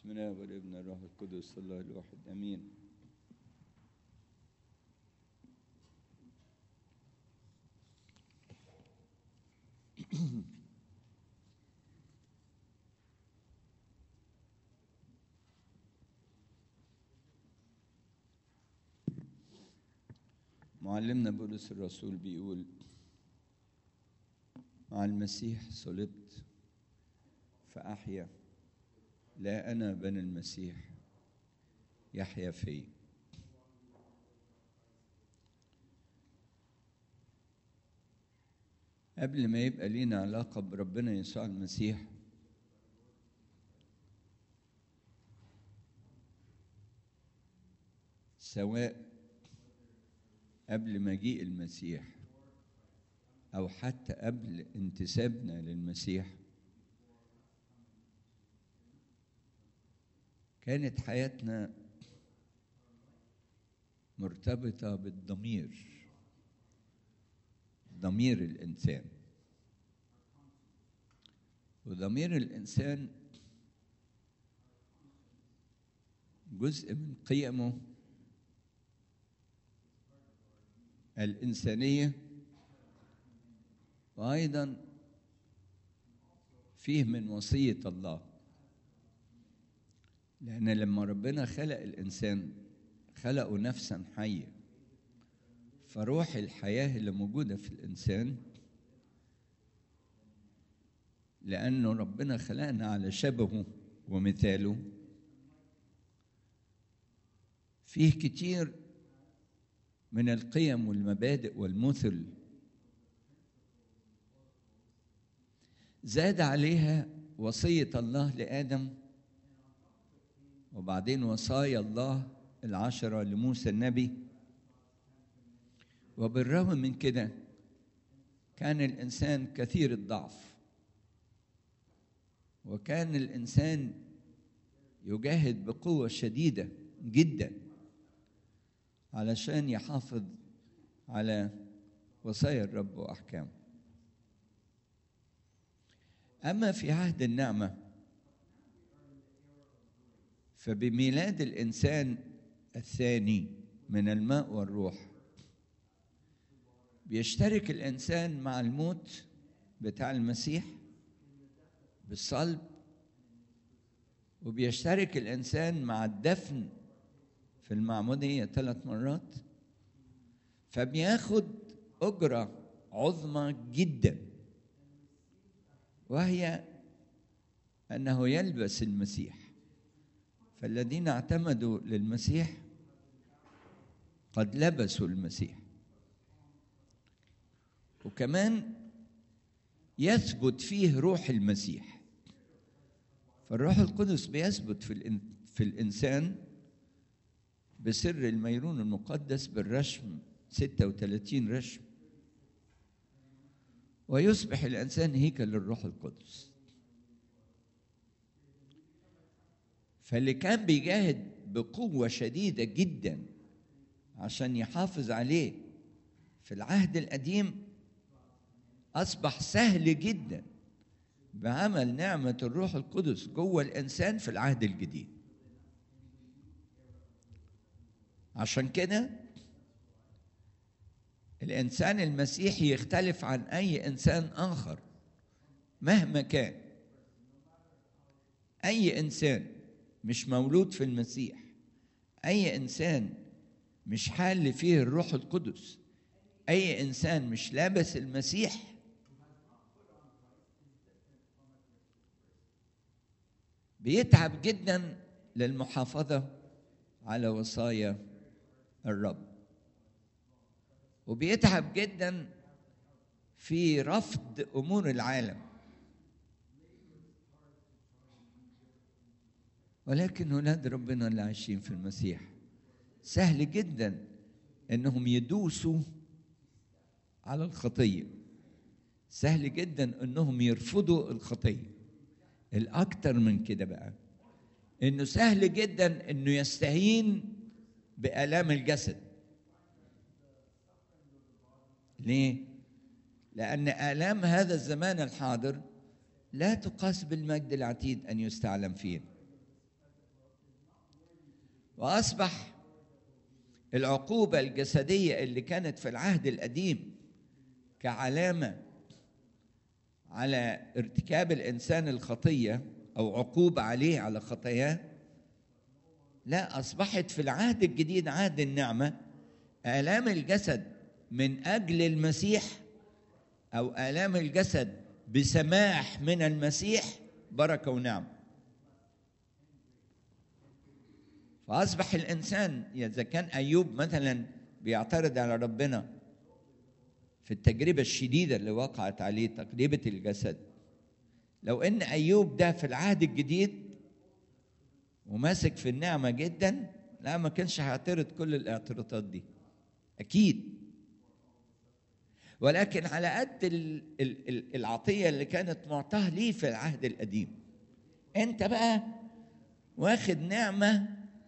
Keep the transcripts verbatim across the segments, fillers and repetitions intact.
بسم الله والابن الروح القدس الله الواحد امين. معلمنا بولس الرسول بيقول: مع المسيح صلبت فأحيا، لا أنا بل المسيح يحيا في. قبل ما يبقى لينا علاقة بربنا يسوع المسيح سواء قبل مجيء المسيح أو حتى قبل انتسابنا للمسيح، كانت حياتنا مرتبطة بالضمير، ضمير الإنسان. وضمير الإنسان جزء من قيمه الإنسانية، وأيضا فيه من وصية الله، لأن لما ربنا خلق الإنسان خلقه نفسا حية، فروح الحياة اللي موجودة في الإنسان، لأنه ربنا خلقنا على شبهه ومثاله، فيه كتير من القيم والمبادئ والمثل زاد عليها وصية الله لآدم، وبعدين وصايا الله العشرة لموسى النبي. وبالرغم من كده كان الإنسان كثير الضعف، وكان الإنسان يجاهد بقوة شديدة جدا علشان يحافظ على وصايا الرب وأحكامه. أما في عهد النعمة فبميلاد الإنسان الثاني من الماء والروح بيشترك الإنسان مع الموت بتاع المسيح بالصلب، وبيشترك الإنسان مع الدفن في المعمودية ثلاث مرات، فبياخد أجرة عظمى جدا، وهي أنه يلبس المسيح. فالذين اعتمدوا للمسيح قد لبسوا المسيح، وكمان يثبت فيه روح المسيح. فالروح القدس بيثبت في في الإنسان بسر الميرون المقدس بالرشم ستة وثلاثين رشم، ويصبح الإنسان هيكل للروح القدس. فاللي كان بيجاهد بقوة شديدة جدا عشان يحافظ عليه في العهد القديم أصبح سهل جدا بعمل نعمة الروح القدس جوه الإنسان في العهد الجديد. عشان كده الإنسان المسيحي يختلف عن أي إنسان آخر مهما كان. أي إنسان مش مولود في المسيح، أي إنسان مش حال فيه الروح القدس، أي إنسان مش لابس المسيح، بيتعب جدا للمحافظة على وصايا الرب، وبيتعب جدا في رفض أمور العالم. ولكن أولاد ربنا اللي عايشين في المسيح سهل جدا إنهم يدوسوا على الخطية، سهل جدا إنهم يرفضوا الخطية. الأكتر من كده بقى إنه سهل جدا إنه يستهين بآلام الجسد. ليه؟ لأن آلام هذا الزمان الحاضر لا تقاس بالمجد العتيد أن يستعلم فيه. وأصبح العقوبة الجسدية اللي كانت في العهد القديم كعلامة على ارتكاب الإنسان الخطية أو عقوبة عليه على خطاياه، لا، أصبحت في العهد الجديد عهد النعمة آلام الجسد من أجل المسيح أو آلام الجسد بسماح من المسيح بركة ونعمة. فأصبح الإنسان إذا كان أيوب مثلا بيعترض على ربنا في التجربة الشديدة اللي وقعت عليه، تجربة الجسد، لو إن أيوب ده في العهد الجديد وماسك في النعمة جدا، لا، ما كانش هيعترض كل الاعتراضات دي أكيد. ولكن على قد العطية اللي كانت معطاه ليه في العهد القديم، أنت بقى واخد نعمة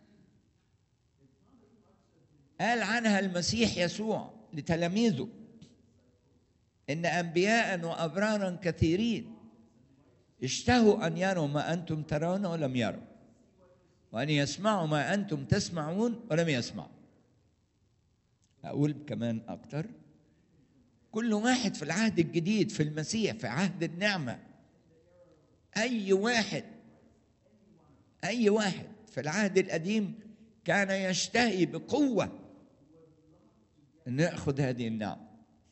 قال عنها المسيح يسوع لتلاميذه إن أنبياء وأبرارا كثيرين اشتهوا أن يروا ما أنتم ترون ولم يروا، وأن يسمعوا ما أنتم تسمعون ولم يسمعوا. أقول كمان أكتر، كل واحد في العهد الجديد في المسيح في عهد النعمة، أي واحد أي واحد في العهد القديم كان يشتهي بقوة أن يأخذ هذه النعمة.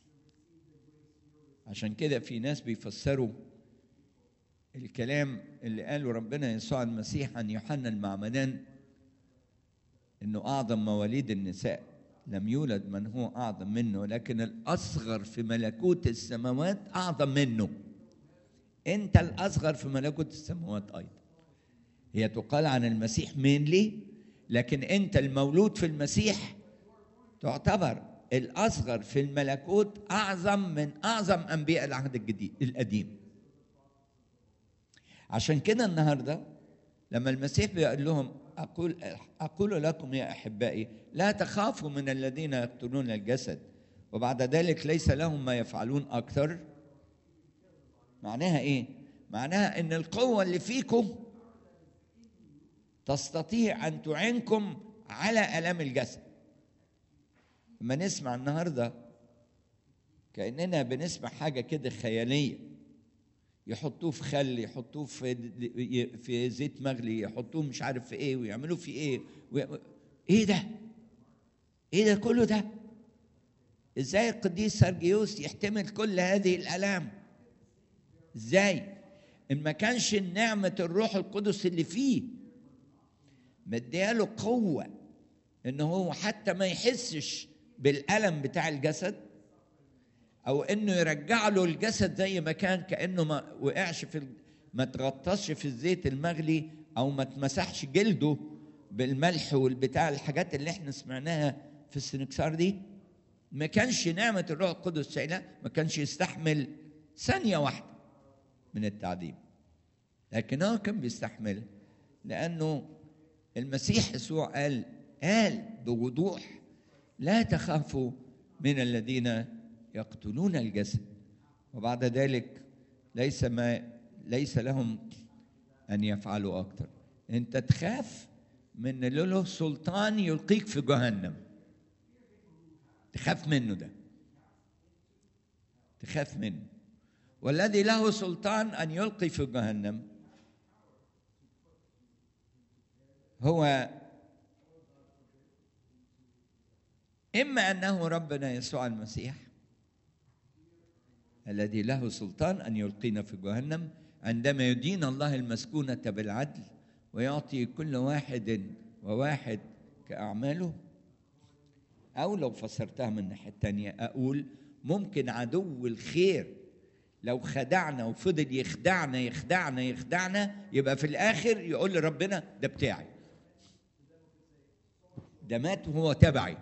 عشان كده في ناس بيفسروا الكلام اللي قاله ربنا يسوع المسيح عن يوحنا المعمدان إنه أعظم مواليد النساء، لم يولد من هو أعظم منه، لكن الأصغر في ملكوت السماوات أعظم منه. أنت الأصغر في ملكوت السماوات أيضا. هي تقال عن المسيح مينلي، لكن أنت المولود في المسيح تعتبر الأصغر في الملكوت أعظم من أعظم أنبياء العهد الجديد القديم. عشان كده النهاردة لما المسيح بيقول لهم أقول, أقول لكم يا أحبائي لا تخافوا من الذين يقتلون الجسد وبعد ذلك ليس لهم ما يفعلون أكثر، معناها إيه؟ معناها إن القوة اللي فيكم تستطيع أن تعينكم على آلام الجسد. لما نسمع النهاردة كأننا بنسمع حاجة كده خيالية، يحطوه في خل، يحطوه في في زيت مغلي، يحطوه مش عارف في ايه ويعملوا في ايه وي... ايه ده؟ ايه ده كله ده؟ ازاي القديس سرجيوس يحتمل كل هذه الآلام؟ ازاي؟ ان ما كانش نعمة الروح القدس اللي فيه مدياله قوة ان هو حتى ما يحسش بالألم بتاع الجسد، او انه يرجع له الجسد زي ما كان، كانه ما وقعش في ما تغطسش في الزيت المغلي او ما تمسحش جلده بالملح والبتاع الحاجات اللي احنا سمعناها في السنكسار دي. ما كانش نعمة الروح القدس شايله، ما كانش يستحمل ثانية واحدة من التعذيب، لكن هو كان بيستحمل لأنه المسيح يسوع قال قال بوضوح لا تخافوا من الذين يقتلون الجسد وبعد ذلك ليس ما ليس لهم أن يفعلوا أكثر. أنت تخاف من اللي له سلطان يلقيك في جهنم، تخاف منه، ده تخاف منه. والذي له سلطان أن يلقي في جهنم هو إما أنه ربنا يسوع المسيح الذي له سلطان أن يلقينا في جهنم عندما يدين الله المسكونة بالعدل ويعطي كل واحد وواحد كأعماله. أو لو فسرتها من الناحية التانية أقول ممكن عدو الخير لو خدعنا وفضل يخدعنا يخدعنا يخدعنا يبقى في الآخر يقول لربنا ده بتاعي، ده مات وهو تبعي،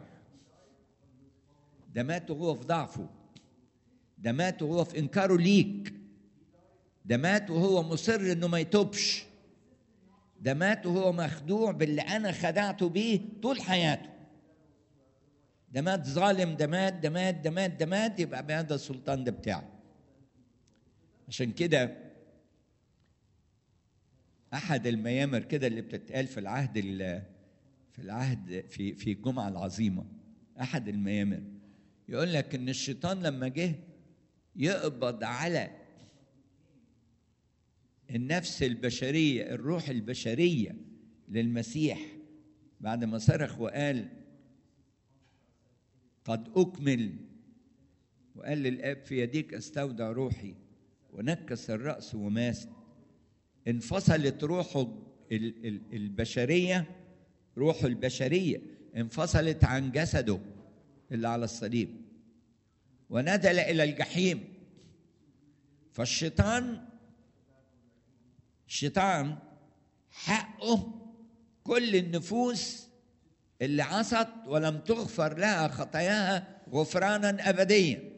ده مات وهو في ضعفه، ده مات وهو في إنكاره ليك، ده مات وهو مصر إنه ما يتوبش، ده مات وهو مخدوع باللي أنا خدعته بيه طول حياته، ده مات ظالم، ده مات ده مات ده مات ده مات يبقى بهذا السلطان ده بتاعي. عشان كده أحد الميامر كده اللي بتتقال في العهد في العهد في في الجمعة العظيمة أحد الميامر يقول لك إن الشيطان لما جه يقبض على النفس البشرية، الروح البشرية للمسيح، بعد ما صرخ وقال قد أكمل، وقال للآب في يديك أستودع روحي، ونكس الرأس ومات، انفصلت روحه البشرية، روحه البشرية انفصلت عن جسده اللي على الصليب ونزل إلى الجحيم. فالشيطان الشيطان حقه كل النفوس اللي عصت ولم تغفر لها خطاياها غفرانا أبديا.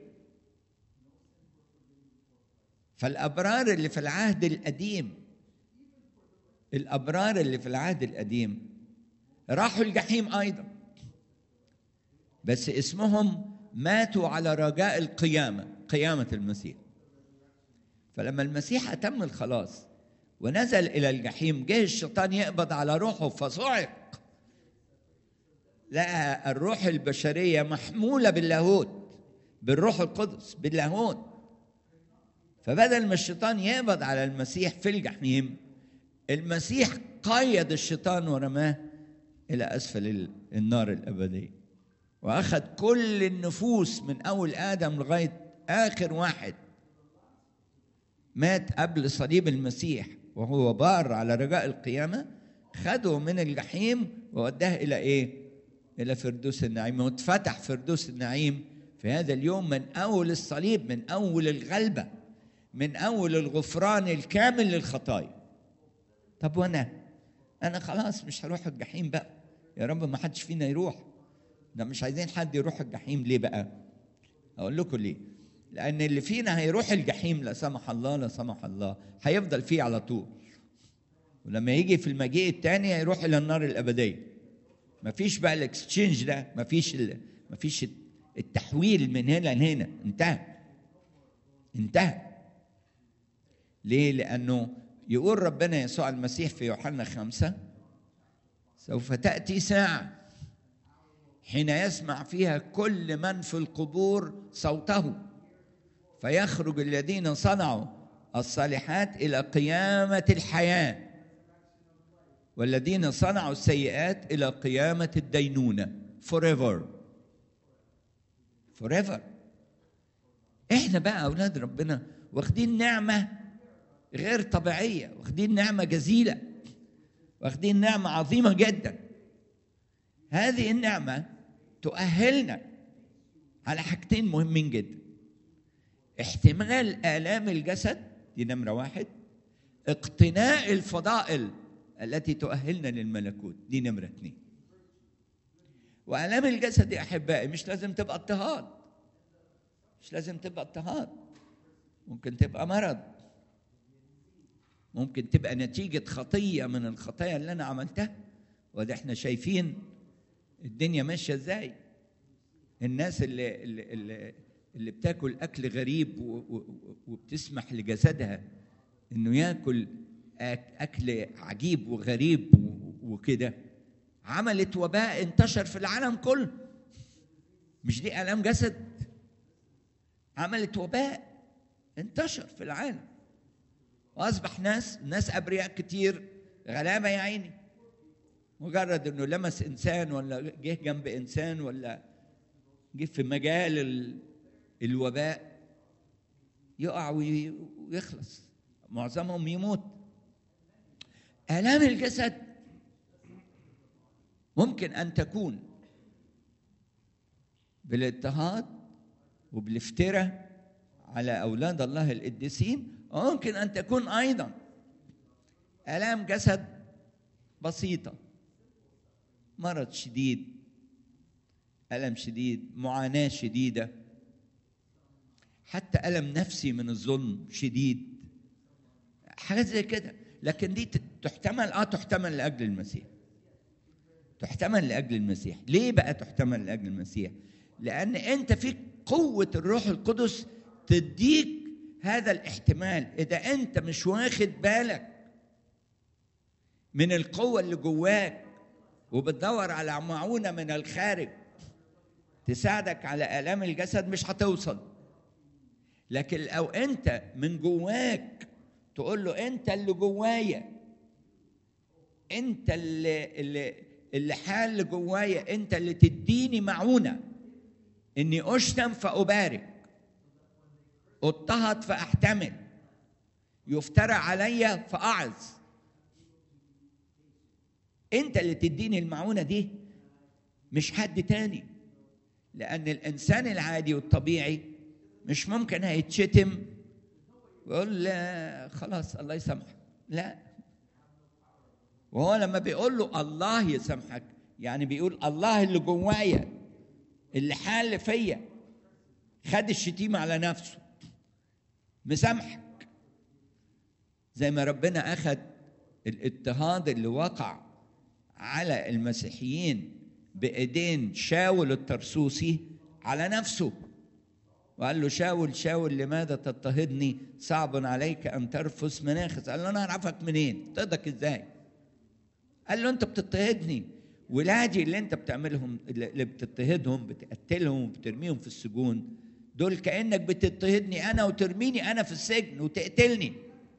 فالأبرار اللي في العهد القديم الأبرار اللي في العهد القديم راحوا الجحيم أيضا، بس اسمهم ماتوا على رجاء القيامة، قيامة المسيح. فلما المسيح أتم الخلاص ونزل إلى الجحيم، جه الشيطان يقبض على روحه فصعق، لقى الروح البشرية محمولة باللاهوت، بالروح القدس، باللاهوت. فبدل ما الشيطان يقبض على المسيح في الجحيم، المسيح قيد الشيطان ورماه إلى أسفل النار الأبدية، وأخذ كل النفوس من أول آدم لغاية آخر واحد مات قبل صليب المسيح وهو بار على رجاء القيامة، خده من الجحيم ووداه إلى إيه؟ إلى فردوس النعيم. واتفتح فردوس النعيم في هذا اليوم من أول الصليب، من أول الغلبة، من أول الغفران الكامل للخطايا. طب وأنا أنا خلاص مش هروح الجحيم بقى، يا رب ما حدش فينا يروح، ده مش عايزين حد يروح الجحيم. ليه بقى؟ أقول لكم ليه. لأن اللي فينا هيروح الجحيم لا سمح الله، لا سمح الله، هيفضل فيه على طول، ولما يجي في المجيء الثاني هيروح إلى النار الأبدية. مفيش بقى الاكسشينج ده، مفيش مفيش التحويل من هنا لهنا، انتهى انتهى. ليه؟ لأنه يقول ربنا يسوع المسيح في يوحنا خمسة: سوف تأتي ساعة حين يسمع فيها كل من في القبور صوته، فيخرج الذين صنعوا الصالحات إلى قيامة الحياة، والذين صنعوا السيئات إلى قيامة الدينونة. forever forever. إحنا بقى أولاد ربنا واخدين نعمة غير طبيعية، واخدين نعمة جزيلة، واخدين نعمة عظيمة جدا. هذه النعمة تؤهلنا على حاجتين مهمين جدا: احتمال آلام الجسد، دي نمرة واحد، اقتناء الفضائل التي تؤهلنا للملكوت، دي نمرة اثنين. وآلام الجسد يا أحبائي مش لازم تبقى اضطهاد، مش لازم تبقى اضطهاد، ممكن تبقى مرض، ممكن تبقى نتيجة خطية من الخطايا اللي أنا عملتها. وده احنا شايفين الدنيا ماشية ازاي. الناس اللي اللي اللي, اللي بتاكل أكل غريب وبتسمح لجسدها إنه ياكل أكل عجيب وغريب وكده، عملت وباء انتشر في العالم كله. مش دي آلام جسد؟ عملت وباء انتشر في العالم، وأصبح ناس ناس أبرياء كتير غلابة يا عيني، مجرد إنه لمس إنسان ولا جه جنب إنسان ولا جه في مجال الوباء يقع ويخلص، معظمهم يموت. آلام الجسد ممكن أن تكون بالاضطهاد وبالافتراء على أولاد الله القديسين، وممكن أن تكون أيضا آلام جسد بسيطة، مرض شديد، ألم شديد، معاناة شديدة، حتى ألم نفسي من الظلم شديد، حاجات زي كده. لكن دي تحتمل اه تحتمل لأجل المسيح، تحتمل لأجل المسيح. ليه بقى تحتمل لأجل المسيح؟ لأن أنت فيك قوة الروح القدس تديك هذا الاحتمال. إذا أنت مش واخد بالك من القوة اللي جواك وبتدور على معونة من الخارج تساعدك على آلام الجسد مش هتوصل. لكن لو أنت من جواك تقول له أنت اللي جوايا، أنت اللي اللي اللي حال جوايا، أنت اللي تديني معونة إني أشتم فأبارك، اضطهد فأحتمل، يفترى عليا فأعظ. أنت اللي تديني المعونة دي مش حد تاني، لأن الإنسان العادي والطبيعي مش ممكن هيتشتم ويقول لا خلاص الله يسامحك، لا. وهو لما بيقول له الله يسامحك يعني بيقول الله اللي جوايا اللي حال فيا خد الشتيمة على نفسه مسامحك. زي ما ربنا أخذ الاضطهاد اللي وقع على المسيحيين بإيدين شاول الترسوسي على نفسه، وقال له شاول شاول لماذا تضطهدني؟ صعب عليك أن ترفس مناخس. قال له أنا أعرفك منين؟ اضطهدك إزاي؟ قال له أنت بتضطهدني، ولادي اللي أنت بتعملهم اللي بتضطهدهم بتقتلهم وبترميهم في السجون دول كأنك بتضطهدني أنا وترميني أنا في السجن وتقتلني.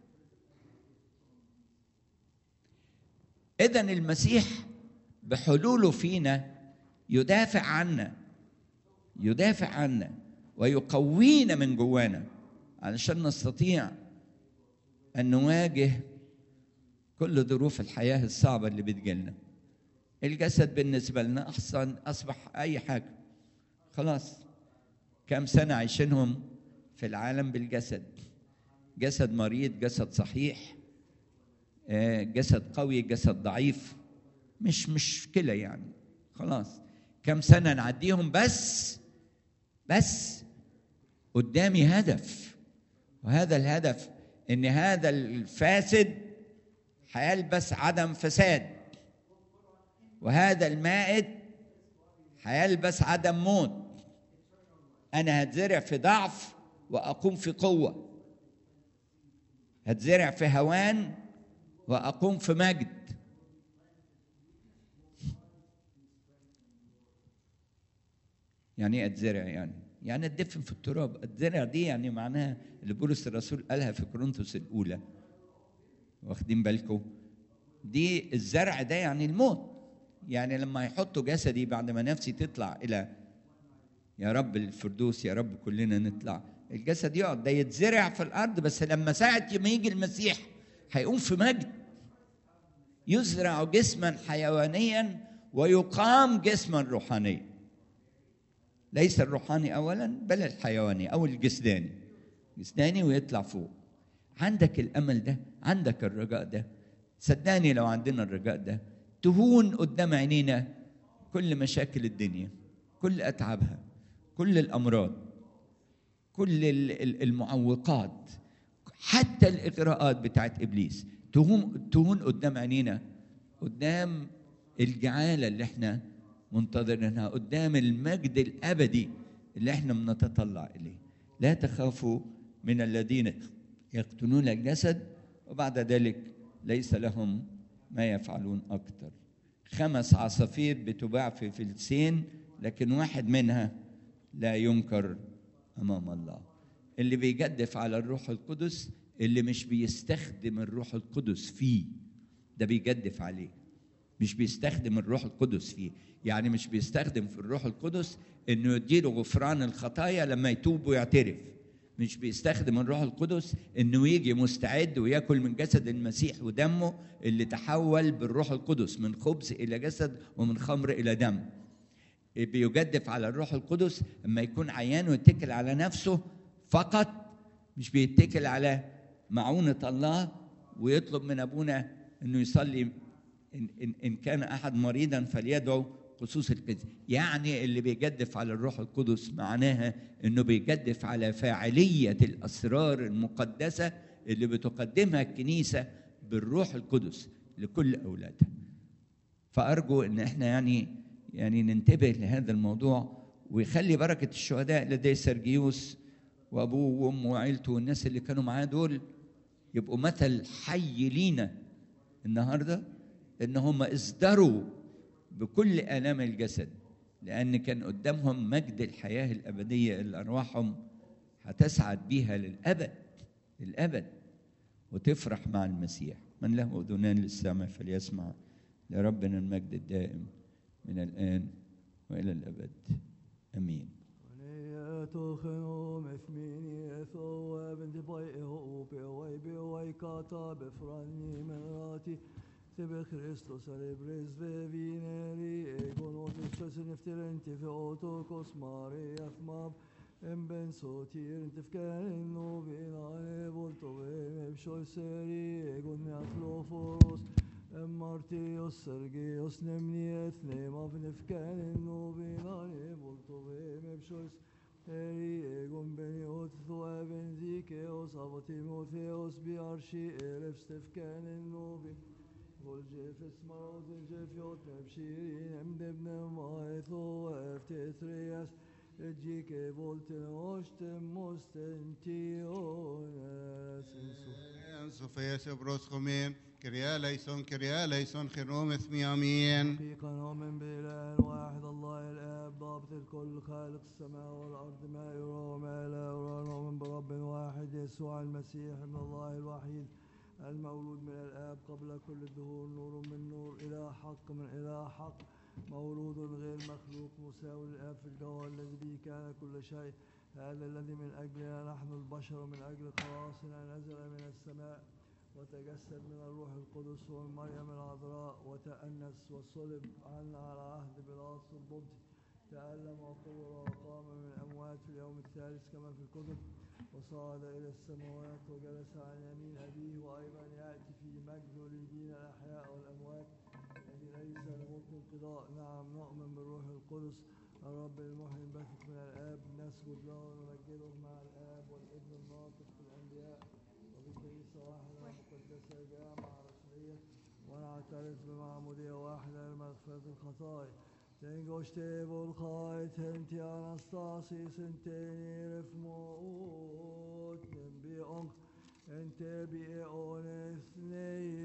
إذن المسيح بحلوله فينا يدافع عنا يدافع عنا ويقوينا من جوانا علشان نستطيع أن نواجه كل ظروف الحياة الصعبة اللي بتجيلنا. الجسد بالنسبة لنا أحسن أصبح أي حاجة، خلاص كم سنة عايشينهم في العالم بالجسد، جسد مريض جسد صحيح، جسد قوي جسد ضعيف، مش مشكلة يعني، خلاص كم سنة نعديهم، بس بس قدامي هدف، وهذا الهدف ان هذا الفاسد هيلبس عدم فساد، وهذا المائت هيلبس عدم موت. انا هتزرع في ضعف واقوم في قوة، هتزرع في هوان واقوم في مجد. يعني ايه اتزرع؟ يعني يعني اتدفن في التراب. اتزرع دي يعني معناها اللي بولس الرسول قالها في كورنثوس الاولى، واخدين بالكم؟ دي الزرع ده يعني الموت. يعني لما يحطوا جسدي بعد ما نفسي تطلع الى يا رب الفردوس، يا رب كلنا نطلع، الجسد يقعد ده يتزرع في الارض، بس لما ساعة ما يجي المسيح هيقوم في مجد، يزرع جسما حيوانيا ويقام جسما روحانيا. ليس الروحاني اولا بل الحيواني او الجسداني، جسداني ويطلع فوق. عندك الامل ده، عندك الرجاء ده، صدقني لو عندنا الرجاء ده تهون قدام عينينا كل مشاكل الدنيا، كل اتعابها، كل الامراض، كل المعوقات، حتى الاغراءات بتاعت ابليس تهون تهون قدام عينينا، قدام الجعاله اللي احنا منتظرينها، قدام المجد الابدي اللي احنا بنتطلع اليه. لا تخافوا من الذين يقتلون الجسد وبعد ذلك ليس لهم ما يفعلون اكثر. خمس عصافير بتباع في فلسطين، لكن واحد منها لا ينكر امام الله. اللي بيجدف على الروح القدس اللي مش بيستخدم الروح القدس فيه، ده بيجدف عليه، مش بيستخدم الروح القدس فيه. يعني مش بيستخدم في الروح القدس انه يديله غفران الخطايا لما يتوب ويعترف، مش بيستخدم الروح القدس انه يجي مستعد وياكل من جسد المسيح ودمه اللي تحول بالروح القدس من خبز الى جسد ومن خمر الى دم. بيجدف على الروح القدس اما يكون عيان ويتكل على نفسه فقط، مش بيتكل على معونة الله ويطلب من ابونا انه يصلي إن, إن, إن كان أحد مريضا فليدعو خصوص القدس. يعني اللي بيجدف على الروح القدس معناها إنه بيجدف على فاعلية الأسرار المقدسة اللي بتقدمها الكنيسة بالروح القدس لكل أولادها. فأرجو إن إحنا يعني يعني ننتبه لهذا الموضوع، ويخلي بركة الشهداء لدي سرجيوس وأبوه وأمه وعيلته والناس اللي كانوا معاه دول يبقوا مثل حي لينا النهارده، إن هم ازدروا بكل آلام الجسد، لأن كان قدامهم مجد الحياة الأبدية اللي أرواحهم هتسعد بيها للأبد للأبد وتفرح مع المسيح. من له أذنان للسمع فليسمع. لربنا المجد الدائم من الآن وإلى الأبد آمين. Tebe Christus cerebres vevineri egon otus presenefterenti feotokos Maria thmab em ben sotir intifkan novinane volto em shoyseri egon neatloforos em martios sergios nemniet nema vnifkan novinane volto em shoys eri egon beniot thoaven zikeos avotimotheos biarshi elef stefkan novin والجيف اسمعوت الجيفيوت مبشيرين امدبن مايثو افتترياس اجيك فولتن اوشتم مستنتيونس انسوفيس بروسخومين كريا ليسون كريا ليسون خيروم اسمي امين. حقيقة نؤمن بالله الواحد الله الاب ضابط الكل خالق السماء والارض ما يرى وما لا يرى. نؤمن برب واحد يسوع المسيح ابن الله الوحيد المولود من الآب قبل كل الدهور، نور من نور، إله حق من إله حق، مولود غير مخلوق، مساوي للآب في الجوهر، الذي به كان كل شيء. هذا الذي من أجلنا نحن البشر من أجل خلاصنا نزل من السماء وتجسد من الروح القدس ومن مريم العذراء وتأنس وصلب عنا على عهد بيلاطس البنطي، تألم وقبر وقام من الأموات في اليوم الثالث كما في الكتب، وصعد إلى السماوات وجلس عن يمين أبيه، وأيضا يأتي في مجده ليدين الأحياء والأموات الذي ليس لملك انقضاء. نعم نؤمن بالروح القدس الرب المحيي البثق من الآب، نسجد له ونمجده مع الآب والابن الناطق بالأنبياء، وبكنيسة واحدة مقدسة جامعة رسمية، ونعترف بمعمودية واحدة لمغفرة الخطايا. Tengošte volchai tenti anastasis enteni refmoot nembi onk ente bi eones nei